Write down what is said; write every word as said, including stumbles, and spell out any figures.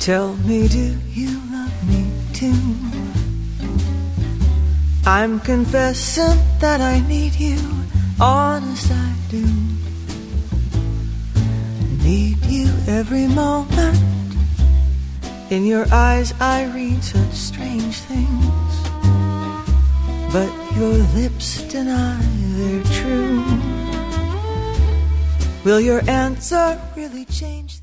Tell me, do you love me too? I'm confessing that I need you, honest I do. Need you every moment. In your eyes I read such strange things, but your lips deny they're true. Will your answer really change things?